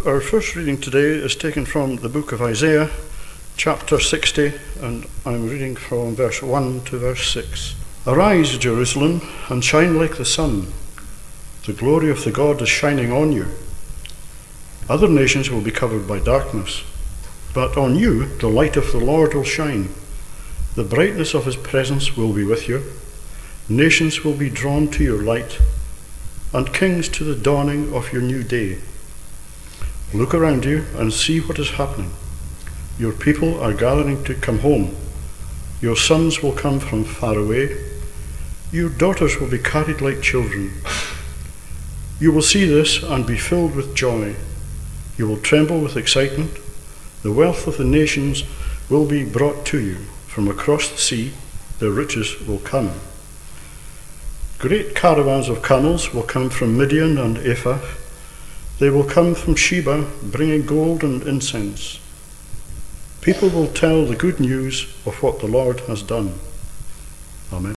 Our first reading today is taken from the book of Isaiah, chapter 60, and I'm reading from verse 1 to verse 6. Arise, Jerusalem, and shine like the sun. The glory of the God is shining on you. Other nations will be covered by darkness, but on you the light of the Lord will shine. The brightness of his presence will be with you. Nations will be drawn to your light, and kings to the dawning of your new day. Look around you and see what is happening. Your people are gathering to come home. Your sons will come from far away. Your daughters will be carried like children. You will see this and be filled with joy. You will tremble with excitement. The wealth of the nations will be brought to you. From across the sea, their riches will come. Great caravans of camels will come from Midian and Ephah. They will come from Sheba, bringing gold and incense. People will tell the good news of what the Lord has done. Amen.